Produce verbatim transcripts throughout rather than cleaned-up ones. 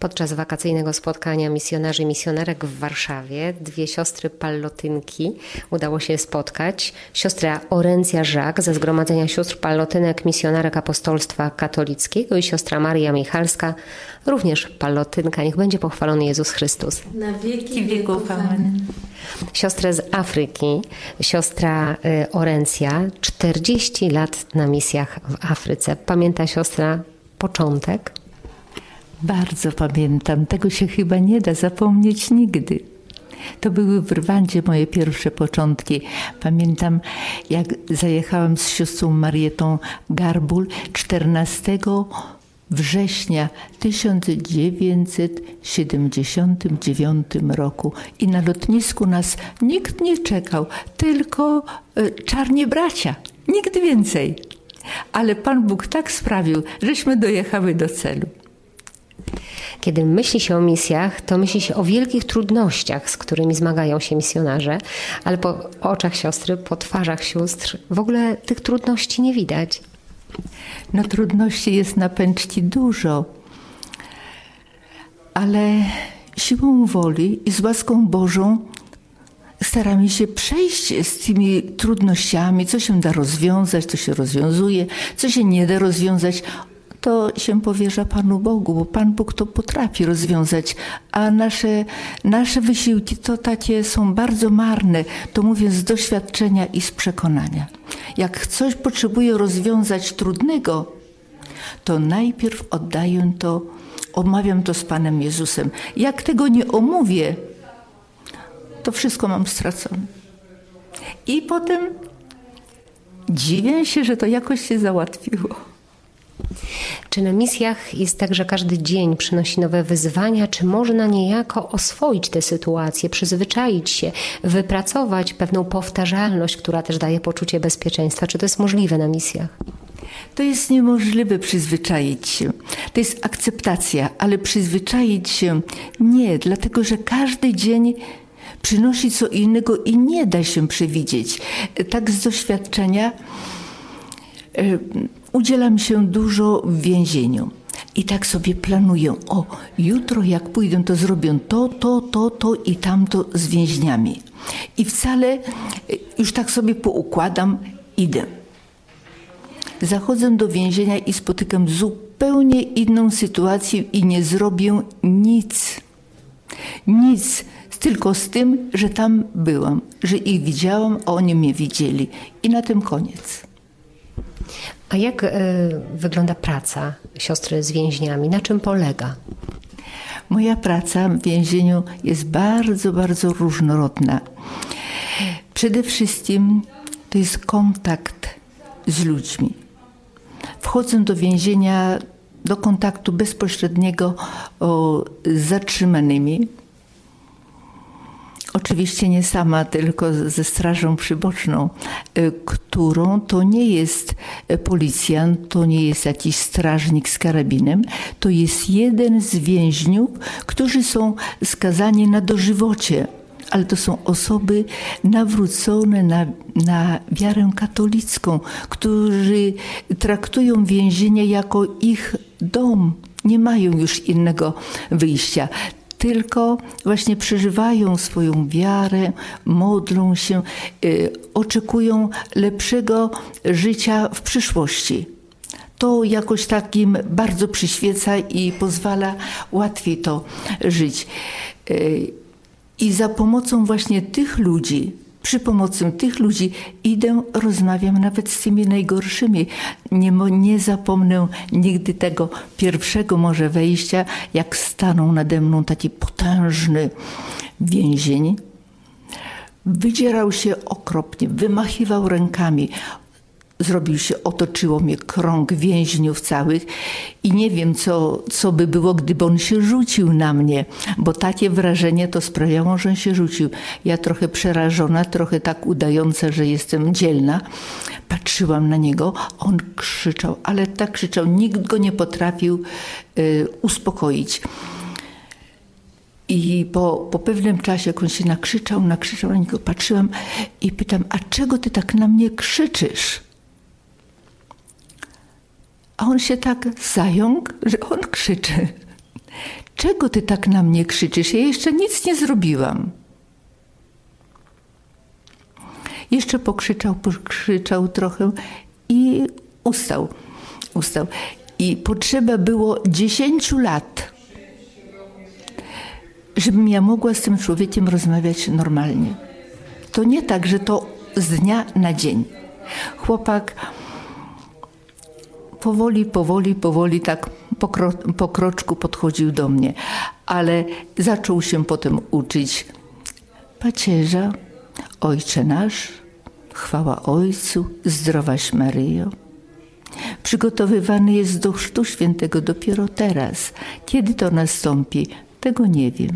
Podczas wakacyjnego spotkania misjonarzy i misjonerek w Warszawie dwie siostry pallotynki udało się spotkać. Siostra Orencja Żak ze Zgromadzenia Sióstr Pallotynek Misjonarek Apostolstwa Katolickiego i siostra Maria Michalska, również pallotynka. Niech będzie pochwalony Jezus Chrystus. Na wieki wieków. Amen. Siostrę z Afryki, siostra Orencja, czterdzieści lat na misjach w Afryce. Pamięta siostra początek? Bardzo pamiętam. Tego się chyba nie da zapomnieć nigdy. To były w Rwandzie moje pierwsze początki. Pamiętam, jak zajechałam z siostrą Marietą Garbul czternastego września tysiąc dziewięćset siedemdziesiątym dziewiątym roku i na lotnisku nas nikt nie czekał, tylko czarni bracia, nikt więcej. Ale Pan Bóg tak sprawił, żeśmy dojechały do celu. Kiedy myśli się o misjach, to myśli się o wielkich trudnościach, z którymi zmagają się misjonarze, ale po oczach siostry, po twarzach sióstr w ogóle tych trudności nie widać. No trudności jest na pęczki dużo, ale siłą woli i z łaską Bożą staramy się przejść z tymi trudnościami, co się da rozwiązać, to się rozwiązuje, co się nie da rozwiązać, to się powierza Panu Bogu, bo Pan Bóg to potrafi rozwiązać, a nasze, nasze wysiłki to takie są bardzo marne, to mówię z doświadczenia i z przekonania. Jak coś potrzebuję rozwiązać trudnego, to najpierw oddaję to, omawiam to z Panem Jezusem. Jak tego nie omówię, to wszystko mam stracone. I potem dziwię się, że to jakoś się załatwiło. Czy na misjach jest tak, że każdy dzień przynosi nowe wyzwania, czy można niejako oswoić tę sytuację, przyzwyczaić się, wypracować pewną powtarzalność, która też daje poczucie bezpieczeństwa? Czy to jest możliwe na misjach? To jest niemożliwe przyzwyczaić się. To jest akceptacja, ale przyzwyczaić się nie, dlatego że każdy dzień przynosi co innego i nie da się przewidzieć. Tak z doświadczenia udzielam się dużo w więzieniu i tak sobie planuję, o jutro jak pójdę, to zrobię to, to, to, to i tamto z więźniami. I wcale już tak sobie poukładam, idę. Zachodzę do więzienia i spotykam zupełnie inną sytuację i nie zrobię nic. Nic, tylko z tym, że tam byłam, że ich widziałam, a oni mnie widzieli. I na tym koniec. A jak y, wygląda praca siostry z więźniami? Na czym polega? Moja praca w więzieniu jest bardzo, bardzo różnorodna. Przede wszystkim to jest kontakt z ludźmi. Wchodzę do więzienia, do kontaktu bezpośredniego o, z zatrzymanymi. Oczywiście nie sama, tylko ze strażą przyboczną, którą to nie jest policjant, to nie jest jakiś strażnik z karabinem, to jest jeden z więźniów, którzy są skazani na dożywocie, ale to są osoby nawrócone na, na wiarę katolicką, którzy traktują więzienie jako ich dom, nie mają już innego wyjścia. Tylko właśnie przeżywają swoją wiarę, modlą się, y, oczekują lepszego życia w przyszłości. To jakoś takim bardzo przyświeca i pozwala łatwiej to żyć. Y, I za pomocą właśnie tych ludzi, przy pomocy tych ludzi idę, rozmawiam nawet z tymi najgorszymi. Nie, nie zapomnę nigdy tego pierwszego może wejścia, jak stanął nade mną taki potężny więzień. Wydzierał się okropnie, wymachiwał rękami. Zrobił się, otoczyło mnie krąg więźniów całych i nie wiem, co, co by było, gdyby on się rzucił na mnie, bo takie wrażenie to sprawiało, że on się rzucił. Ja trochę przerażona, trochę tak udająca, że jestem dzielna, patrzyłam na niego, on krzyczał, ale tak krzyczał, nikt go nie potrafił y, uspokoić. I po, po pewnym czasie, jak on się nakrzyczał, nakrzyczał na niego, patrzyłam i pytam, a czego ty tak na mnie krzyczysz? A on się tak zająkł, że on krzyczy. Czego ty tak na mnie krzyczysz? Ja jeszcze nic nie zrobiłam. Jeszcze pokrzyczał, pokrzyczał trochę i ustał. ustał. I potrzeba było dziesięciu lat, żebym ja mogła z tym człowiekiem rozmawiać normalnie. To nie tak, że to z dnia na dzień. Chłopak powoli, powoli, powoli tak po, kro, po kroczku podchodził do mnie, ale zaczął się potem uczyć pacierza, Ojcze nasz, chwała Ojcu, zdrowaś Maryjo. Przygotowywany jest do Chrztu Świętego dopiero teraz. Kiedy to nastąpi, tego nie wiem.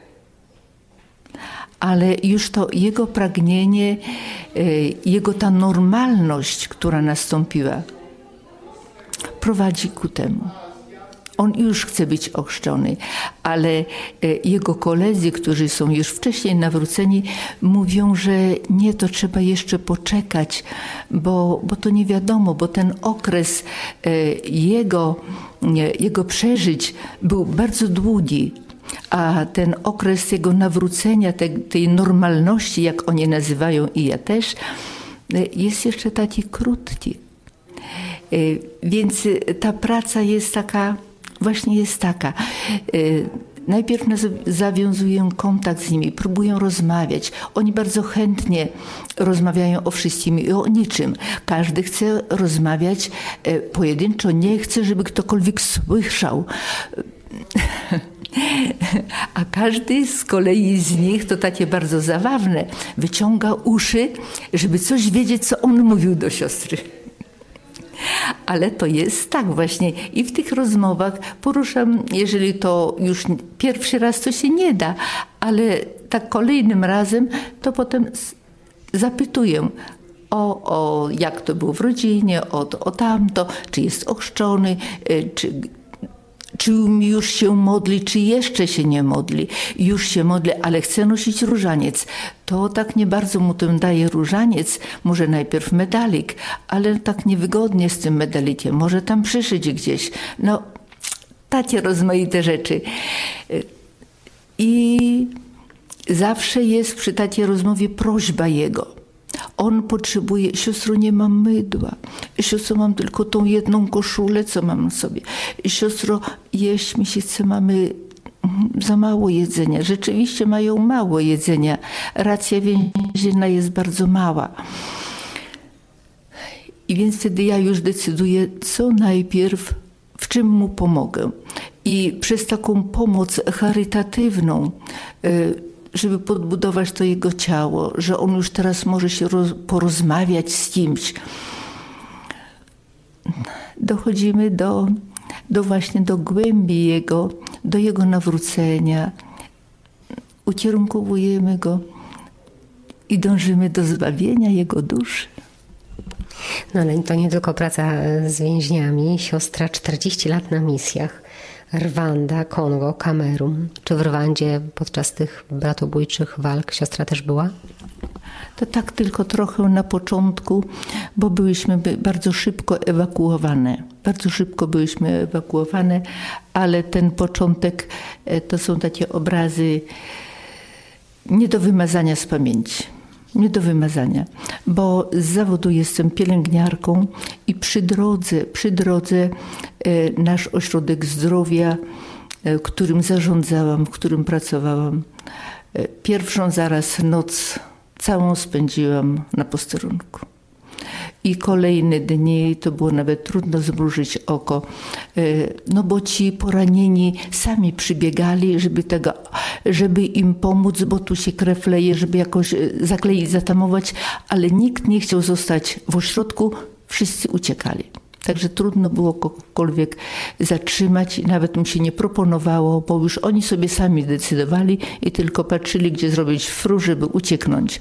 Ale już to jego pragnienie, jego ta normalność, która nastąpiła, prowadzi ku temu. On już chce być ochrzczony, ale jego koledzy, którzy są już wcześniej nawróceni, mówią, że nie, to trzeba jeszcze poczekać, bo, bo to nie wiadomo, bo ten okres jego, jego przeżyć był bardzo długi, a ten okres jego nawrócenia, tej, tej normalności, jak oni nazywają i ja też, jest jeszcze taki krótki. Więc ta praca jest taka, właśnie jest taka. Najpierw zawiązuję kontakt z nimi, próbuję rozmawiać. Oni bardzo chętnie rozmawiają o wszystkim i o niczym. Każdy chce rozmawiać pojedynczo, nie chce, żeby ktokolwiek słyszał. A każdy z kolei z nich, to takie bardzo zabawne, wyciąga uszy, żeby coś wiedzieć, co on mówił do siostry. Ale to jest tak właśnie i w tych rozmowach poruszam, jeżeli to już pierwszy raz, to się nie da, ale tak kolejnym razem, to potem zapytuję o, o jak to było w rodzinie, o, o tamto, czy jest ochrzczony, czy Czy już się modli, czy jeszcze się nie modli. Już się modli, ale chce nosić różaniec. To tak nie bardzo mu tym daje różaniec. Może najpierw medalik, ale tak niewygodnie z tym medalikiem. Może tam przyszyć gdzieś. No, takie rozmaite rzeczy. I zawsze jest przy takiej rozmowie prośba jego. On potrzebuje, siostro, nie mam mydła. Siostro, mam tylko tą jedną koszulę, co mam na sobie. Siostro, jeść mi się chce, mamy za mało jedzenia. Rzeczywiście mają mało jedzenia. Racja więzienna jest bardzo mała. I więc wtedy ja już decyduję, co najpierw, w czym mu pomogę. I przez taką pomoc charytatywną, żeby podbudować to jego ciało, że on już teraz może się roz, porozmawiać z kimś. Dochodzimy do, do właśnie do głębi jego, do jego nawrócenia. Ukierunkowujemy go i dążymy do zbawienia jego duszy. No ale to nie tylko praca z więźniami. Siostra czterdzieści lat na misjach. Rwanda, Kongo, Kamerun. Czy w Rwandzie podczas tych bratobójczych walk siostra też była? To tak tylko trochę na początku, bo byliśmy bardzo szybko ewakuowane. Bardzo szybko byliśmy ewakuowane, ale ten początek to są takie obrazy nie do wymazania z pamięci. Nie do wymazania, bo z zawodu jestem pielęgniarką i przy drodze, przy drodze nasz ośrodek zdrowia, którym zarządzałam, w którym pracowałam, pierwszą zaraz noc całą spędziłam na posterunku. I kolejne dni to było nawet trudno zmrużyć oko, no bo ci poranieni sami przybiegali, żeby, tego, żeby im pomóc, bo tu się krew leje, żeby jakoś zakleić, zatamować, ale nikt nie chciał zostać w ośrodku, wszyscy uciekali. Także trudno było kogokolwiek zatrzymać i nawet mu się nie proponowało, bo już oni sobie sami decydowali i tylko patrzyli, gdzie zrobić fru, żeby ucieknąć.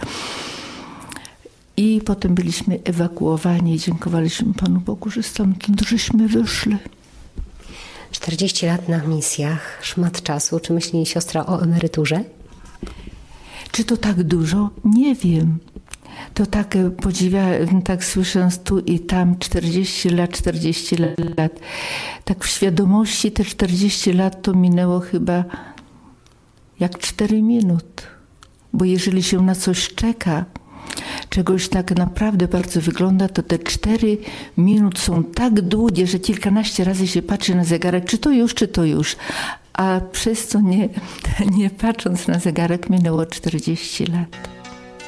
I potem byliśmy ewakuowani i dziękowaliśmy Panu Bogu, że stamtąd żeśmy wyszli. czterdzieści lat na misjach, szmat czasu. Czy myśli siostra o emeryturze? Czy to tak dużo? Nie wiem. To tak podziwia, tak słysząc tu i tam czterdzieści lat, czterdzieści lat. Tak w świadomości te czterdzieści lat to minęło chyba jak cztery minut. Bo jeżeli się na coś czeka, czegoś tak naprawdę bardzo wygląda, to te cztery minut są tak długie, że kilkanaście razy się patrzy na zegarek, czy to już, czy to już. A przez co nie, nie patrząc na zegarek minęło czterdzieści lat.